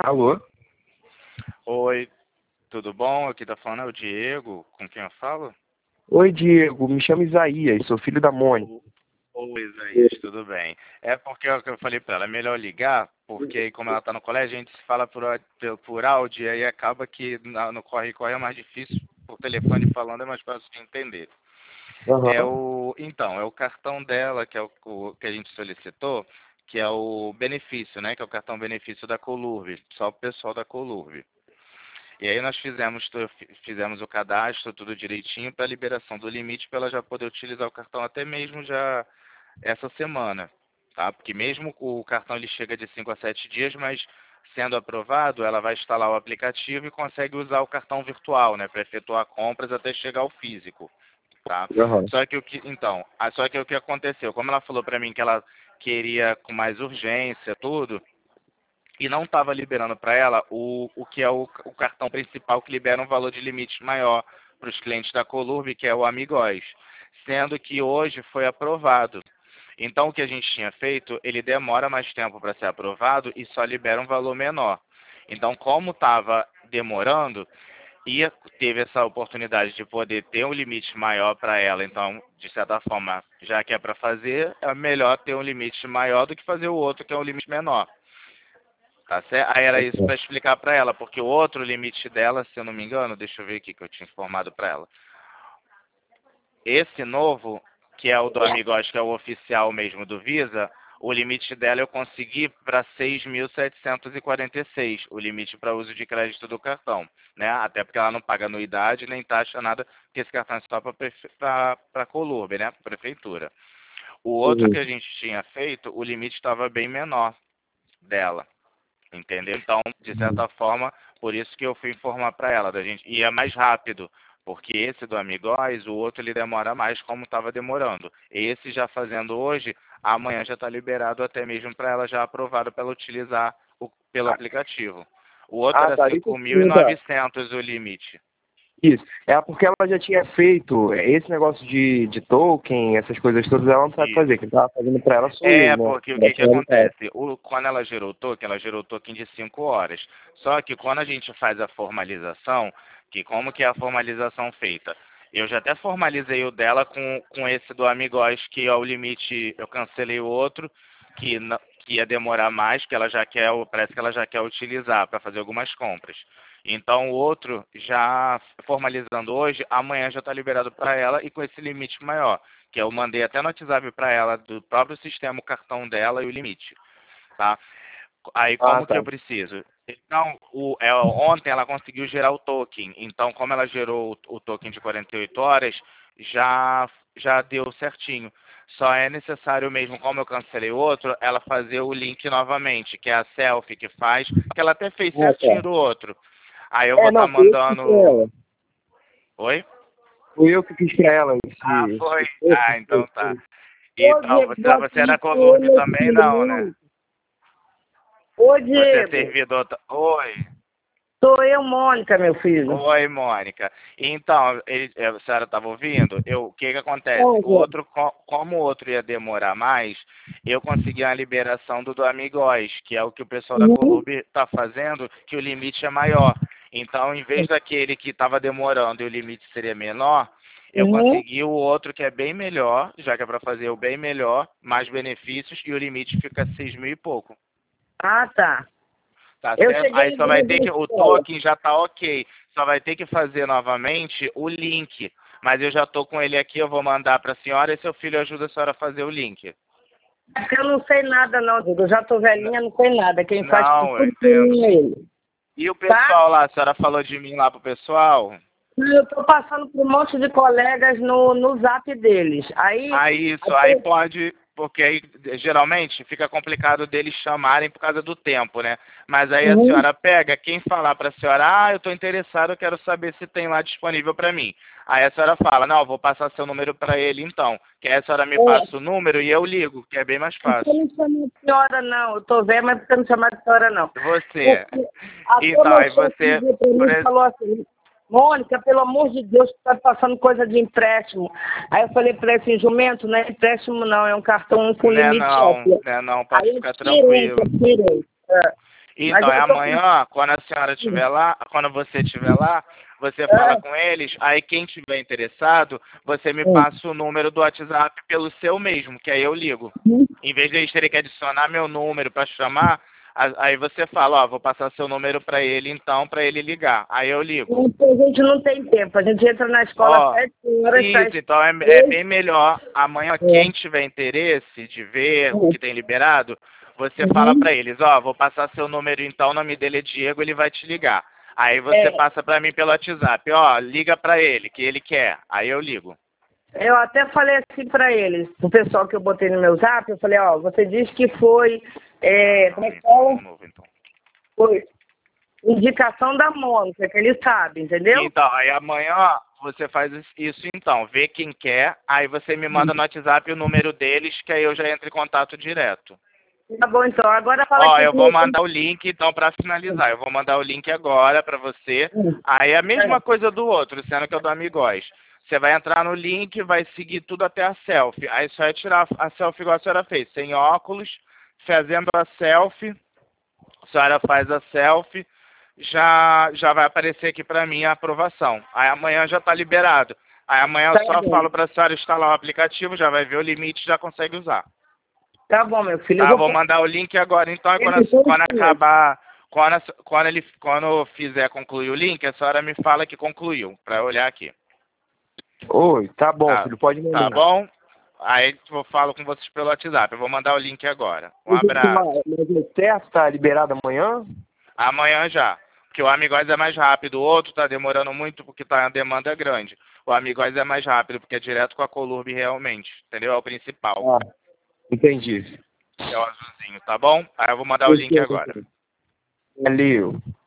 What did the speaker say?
Alô? Oi, tudo bom? Aqui tá falando é o Diego, com quem eu falo? Oi, Diego. Me chamo Isaías, sou filho da Mônica. Oi, Isaías, tudo bem. É porque eu falei pra ela, é melhor ligar, porque aí como ela tá no colégio, a gente se fala por áudio, e aí acaba que no corre-corre é mais difícil, por telefone falando é mais fácil de entender. Aham. Então, é o cartão dela, que é o que a gente solicitou, que é o benefício, né? Que é o cartão benefício da Colurb, só o pessoal da Colurb. E aí nós fizemos o cadastro, tudo direitinho, para a liberação do limite, para ela já poder utilizar o cartão até mesmo já essa semana, tá? Porque mesmo o cartão ele chega de 5 a 7 dias, mas sendo aprovado, ela vai instalar o aplicativo e consegue usar o cartão virtual, né, para efetuar compras até chegar ao físico, tá? Aham. Só que o que aconteceu, como ela falou para mim que ela queria com mais urgência, tudo, e não estava liberando para ela o que é o cartão principal que libera um valor de limite maior para os clientes da Colurb, que é o Amigóis, sendo que hoje foi aprovado. Então, o que a gente tinha feito, ele demora mais tempo para ser aprovado e só libera um valor menor. Então, como estava demorando, teve essa oportunidade de poder ter um limite maior para ela. Então, de certa forma, já que é para fazer, é melhor ter um limite maior do que fazer o outro, que é um limite menor. Tá certo? Aí era isso para explicar para ela, porque o outro limite dela, se eu não me engano, deixa eu ver aqui que eu tinha informado para ela. Esse novo, que é o do Amigos, que é o oficial mesmo do Visa, o limite dela eu consegui para 6.746, o limite para uso de crédito do cartão, né? Até porque ela não paga anuidade nem taxa nada, porque esse cartão é só para a Colurb, né? Pra prefeitura. O outro Uhum. que a gente tinha feito, o limite estava bem menor dela. Entendeu? Então, de certa forma, por isso que eu fui informar para ela da gente. E é mais rápido, porque esse do Amigóis, o outro ele demora mais como estava demorando. Esse já fazendo hoje, amanhã já está liberado até mesmo para ela já aprovado para ela utilizar pelo aplicativo. O outro Ah, era tá. Deixa eu te perguntar. 5.900 o limite. Isso. É porque ela já tinha feito esse negócio de token, essas coisas todas, ela não sabe fazer. Isso. Quem tava fazendo pra ela sou eu, É, né? porque o Da que que senhora tá. acontece? Quando ela gerou o token de 5 horas. Só que quando a gente faz a formalização, que como que é a formalização feita? Eu já até formalizei o dela com esse do Amigos, que é o limite, eu cancelei o outro, que ia demorar mais, que ela já quer, parece que ela já quer utilizar para fazer algumas compras. Então o outro, já formalizando hoje, amanhã já está liberado para ela e com esse limite maior que eu mandei até no WhatsApp para ela, do próprio sistema, o cartão dela e o limite, tá? Aí, Ah, como que tá. eu preciso? Então, ontem ela conseguiu gerar o token. Então, como ela gerou o token de 48 horas, já deu certinho. Só é necessário mesmo, como eu cancelei o outro, ela fazer o link novamente, que é a selfie que faz, que ela até fez Ah, certinho tá. do outro. Aí eu vou É, estar não, foi eu que fiz pra mandando... ela. Oi? Fui eu que fiz pra ela Ah, foi? esse token. Ah, então tá. Ô, Então, Diego, bota você é da isso Colurb meu também, filho, não, né? Mônica. Ô, Você é Diego, servidor. Oi. sou eu, Mônica, meu filho. Oi, Mônica. Então, a senhora estava ouvindo? O que que acontece? Ô, O Diego. outro, como o outro ia demorar mais, eu consegui a liberação do Amigos, que é o que o pessoal da Uhum, Colurb está fazendo, que o limite é maior. Então, em vez daquele que estava demorando e o limite seria menor, eu uhum. consegui o outro que é bem melhor, já que é para fazer o bem melhor, mais benefícios, e o limite fica 6 mil e pouco. Ah, tá. Tá Eu certo? cheguei Aí na só vai ter igreja que, o escola. token já tá ok. Só vai ter que fazer novamente o link. Mas eu já tô com ele aqui, eu vou mandar para a senhora e seu filho ajuda a senhora a fazer o link. É porque eu não sei nada, não, Diego. Eu já tô velhinha, não sei nada. Quem faz tudo Não, eu por entendo. mim é ele. E o Tá? pessoal lá, a senhora falou de mim lá pro pessoal? Eu tô passando por um monte de colegas no zap deles. Aí, Aí pode, porque aí geralmente fica complicado deles chamarem por causa do tempo, né? Mas aí a uhum. senhora pega, quem falar para a senhora, eu estou interessado, eu quero saber se tem lá disponível para mim. Aí a senhora fala, não, eu vou passar seu número para ele então. Que aí a senhora me É, passa o número e eu ligo, que é bem mais porque eu fácil. não chamo de senhora, não. Eu tô velha, mas porque eu não chamo de senhora, não. Você. Porque até Então, meu aí chefe você, ligou para mim por e exemplo, falou assim, Mônica, pelo amor de Deus, tu tá passando coisa de empréstimo. Aí eu falei para ele assim, jumento, não é empréstimo não, é um cartão com limite alto. né não, pode Aí eu ficar tirei, tranquilo. eu tirei. É. Então, é amanhã, quando a senhora estiver lá, quando você estiver lá, você fala com eles, aí quem estiver interessado, você me passa o número do WhatsApp pelo seu mesmo, que aí eu ligo. Em vez de eles terem que adicionar meu número para chamar, aí você fala, ó, vou passar seu número para ele, então, para ele ligar. Aí eu ligo. A gente não tem tempo, a gente entra na escola às 7 horas. Isso, então é bem melhor. Amanhã, quem tiver interesse de ver o que tem liberado, você fala para eles, ó, vou passar seu número então, o nome dele é Diego, ele vai te ligar. Aí você passa para mim pelo WhatsApp, ó, liga para ele, que ele quer. Aí eu ligo. Eu até falei assim para eles, o pessoal que eu botei no meu zap, eu falei, ó, você disse que foi, como é que fala? Então. Foi indicação da Mônica, que eles sabem, entendeu? Então, aí amanhã você faz isso então, vê quem quer, aí você me manda no WhatsApp o número deles, que aí eu já entro em contato direto. Tá bom, então, agora fala Ó, aqui. eu vou mandar o link, então, para finalizar, eu vou mandar o link agora para você. Aí é a mesma coisa do outro, sendo que é do Amigóis. Você vai entrar no link, vai seguir tudo até a selfie. Aí só é tirar a selfie igual a senhora fez, sem óculos, fazendo a selfie. A senhora faz a selfie, já vai aparecer aqui para mim a aprovação. Aí amanhã já está liberado. Aí amanhã eu só falo para a senhora instalar o aplicativo, já vai ver o limite e já consegue usar. Tá bom, meu filho. Tá, vou mandar o link agora, então, quando acabar, quando fizer concluir o link, a senhora me fala que concluiu, para eu olhar aqui. Oi, tá bom, filho, pode mandar. Tá bom? Aí eu falo com vocês pelo WhatsApp, eu vou mandar o link agora. Um abraço. Mas o certo tá liberado amanhã? Amanhã já, porque o Amigóis é mais rápido, o outro tá demorando muito porque tá a demanda grande. O Amigóis é mais rápido, porque é direto com a Colurb realmente, entendeu? É o principal. Entendi. É o azulzinho, tá bom? Aí eu vou mandar o link agora. Valeu.